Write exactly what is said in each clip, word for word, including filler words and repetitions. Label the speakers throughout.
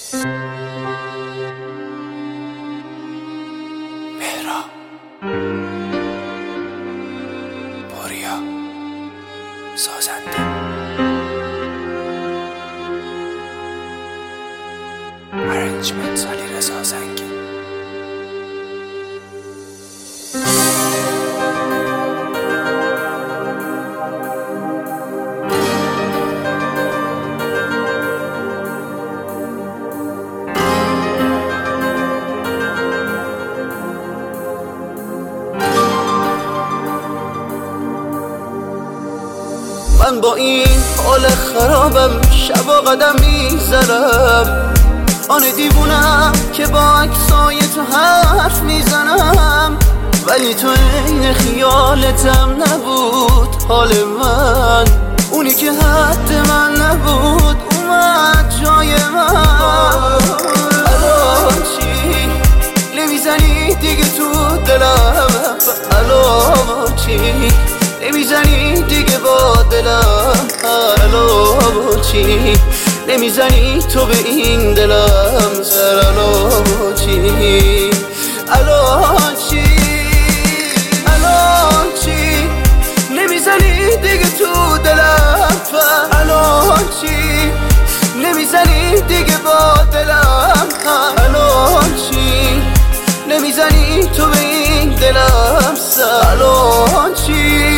Speaker 1: مهرا پوریا سازنده ارنجمنت علیرضا زنگی.
Speaker 2: من با این حال خرابم شبا قدم میزنم، آن دیوونم که با عکسای تو حرف میزنم، ولی تو این خیالتم نبود حال من، اونی که حد من نبود اومد جای من. الان چی نمیزنی دیگه تو دلم، الان چی نمیزنی دیگه با دلم، الان چی نمیزنی تو به این دلم سر، الان چی الان چی الان چی نمیزنی دیگه تو دلم، الان چی نمیزنی دیگه با دلم، الان چی نمیزنی تو به این دلم سر، الان چی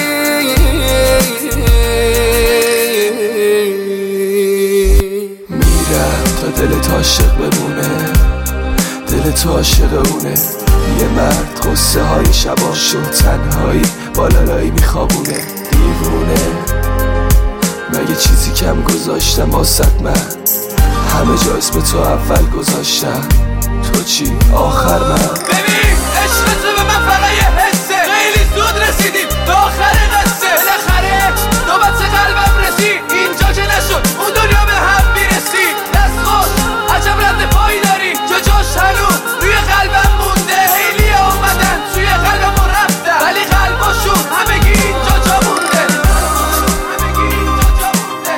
Speaker 1: دلت عاشق بمونه، دلت عاشق اونه، یه مرد قصه های شباشو تنهایی بالالایی میخوابونه. دیوونه مگه چیزی کم گذاشتم واسط من، همه جا اسم تو اول گذاشتم، تو چی آخر من.
Speaker 3: ببین عشق تو به من فقط یه حسه، خیلی زود رسیدیم به آخر قصه، بالاخره نوبت قلبم رسید اینجا که نشد اون دنیا به هم میرسید. عجب رد پایی داری که جاش هنوز روی قلبم مونده، خیلی اومدن توی قلبمون رفتن ولی قلباشون همگی اینجا جا مونده، همگی اینجا جا مونده.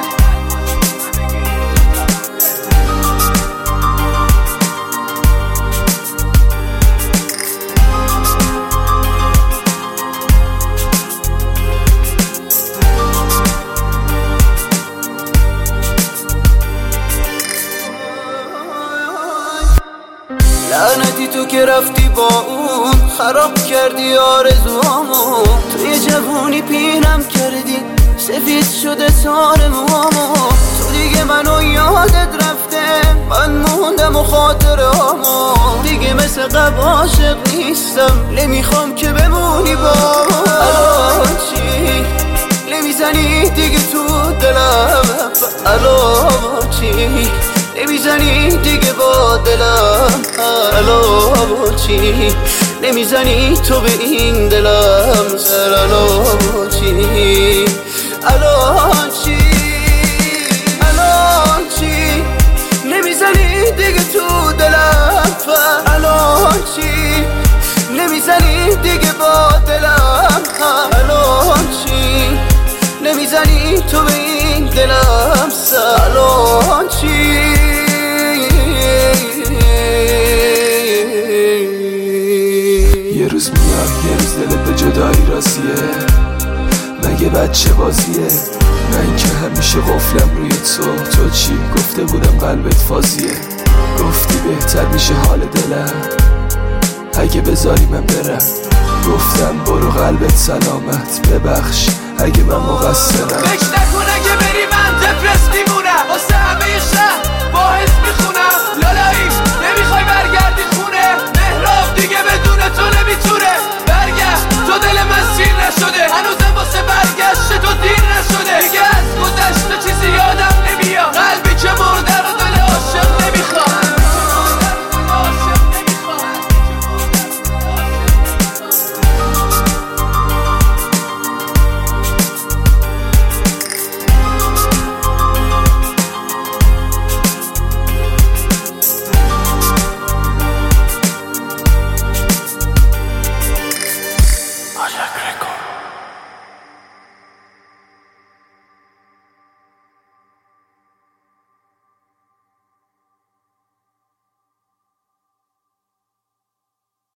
Speaker 2: لعنتی تو که رفتی با اون خراب کردی آرزوامو، توی جوونی پینم کردی سفید شده سار موامو، تو دیگه منو یادت رفته من موندم و خاطرامو، دیگه مثل قبل عاشق نیستم نمیخوام که بمونی با من. الان چی نمیزنی دیگه تو دلم، الان چی نمیزنی دیگه با دلم، الان چی نمیزنی تو به این دلم سر، الان چی الان چی الان چی نمیزنی دیگه تو دلم، الان چی نمیزنی دیگه با دلم، الان چی نمیزنی تو به این دلم سر، الان چی
Speaker 1: یه روز میاد یه روز دلت به جدایی راضیه، مگه بچه بازیه، من که همیشه قفلم روی تو، تو چی گفته بودم قلبت فازیه، گفتی بهتر میشه حال دلم اگه بذاری من برم، گفتم برو قلبت سلامت، ببخش اگه من مقصرم.
Speaker 3: فکر نکنه که بری من